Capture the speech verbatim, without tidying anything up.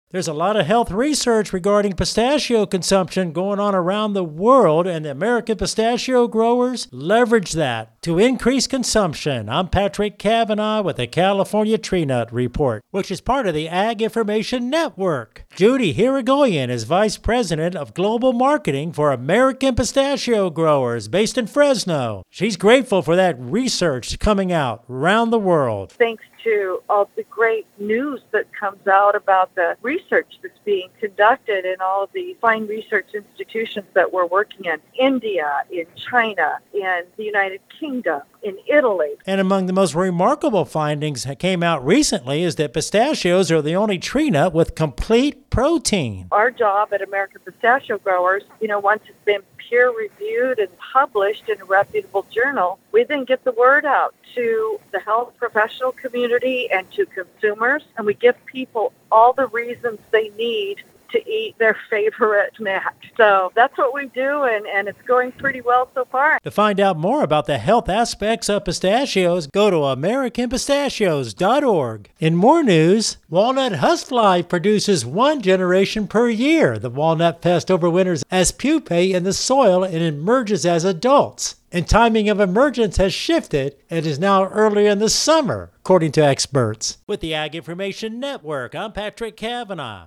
There's a lot of health research regarding pistachio consumption going on around the world, and the American pistachio growers leverage that to increase consumption. I'm Patrick Cavanaugh with the California Tree Nut Report, which is part of the Ag Information Network. Judy Hirigoyen is Vice President of Global Marketing for American pistachio growers based in Fresno. She's grateful for that research coming out around the world. Thanks to all the great news that comes out about the research that's being conducted in all of the fine research institutions that we're working in, India, in China, in the United Kingdom, in Italy. And among the most remarkable findings that came out recently is that pistachios are the only tree nut with complete protein. Our job at American Pistachio Growers, you know, once it's been peer-reviewed and published in a reputable journal, we then get the word out to the health professional community and to consumers, and we give people all the reasons they need to eat their favorite snack. So that's what we do, and, and it's going pretty well so far. To find out more about the health aspects of pistachios, go to American Pistachios dot org. In more news, walnut husk fly produces one generation per year. The walnut pest overwinters as pupae in the soil and emerges as adults. And timing of emergence has shifted and is now earlier in the summer, according to experts. With the Ag Information Network, I'm Patrick Cavanaugh.